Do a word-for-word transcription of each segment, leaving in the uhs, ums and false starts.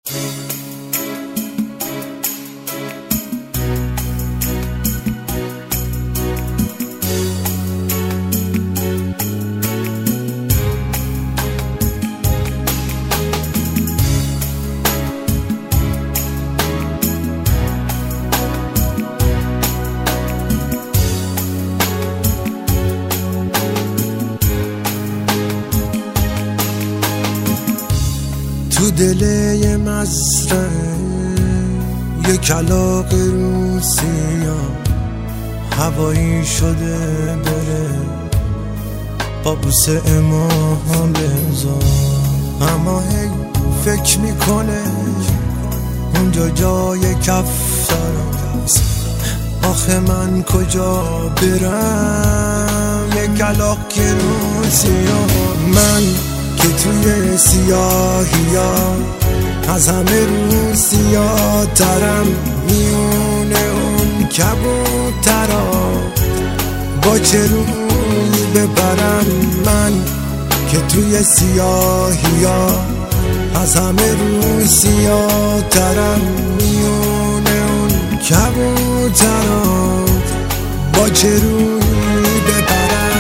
تو دل یه مزرعه یه کلاغ روسیا هوایی شده بره با بوسه امام بزار، اما هی فکر میکنه اونجا جای کفتراست، آخه من کجا برم؟ یه کلاغ که روسیا، من که توی سیاهی ها از همه روسیا ترم، میونه اون کبوترا با چه روی ببرم؟ من که توی سیاهی ها از همه روسیا ترم، میونه اون کبوترا با چه روی ببرم؟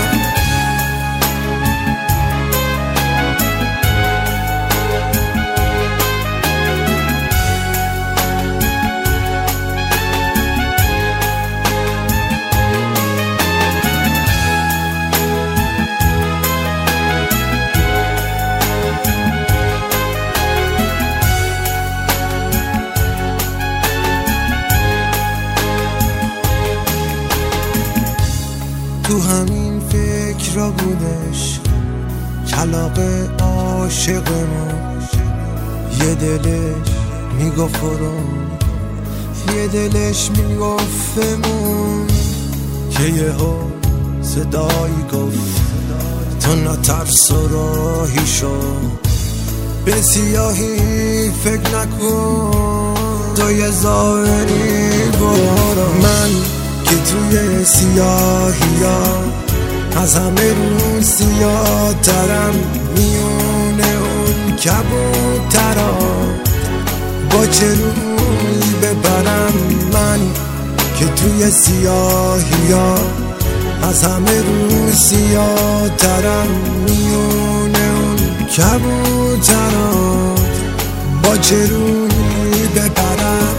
تو همین فکر را بودش کلاغ عاشق ما، یه دلش میگفت برو، یه دلش میگفت بمون، که یه ها صدایی گفت تو نترس و راهی شو، به سیاهی فکر نکن، تو یه ظاهری برو. من که توی سیاهی ها از همه روسیا ترم، میونه اون کبوترا با چه روی ببرم؟ من که توی سیاهی ها از همه روسیا ترم، میونه اون کبوترا با چه روی ببرم؟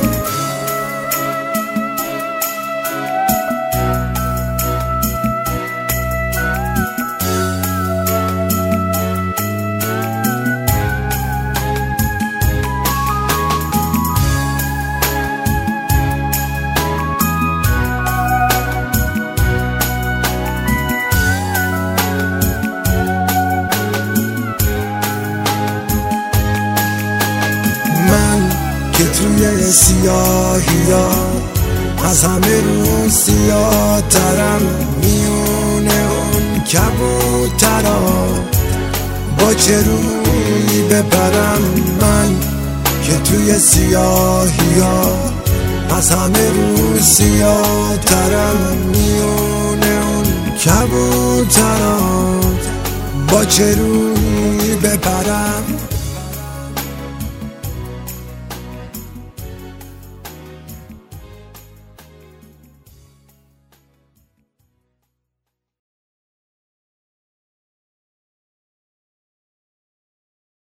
که توی سیاهی ها از همه روسیا ترم، میونه اون کبوترا با چه روی ببرم؟ من که توی سیاهی ها از همه روسیا ترم، میونه اون کبوترا با چه روی ببرم؟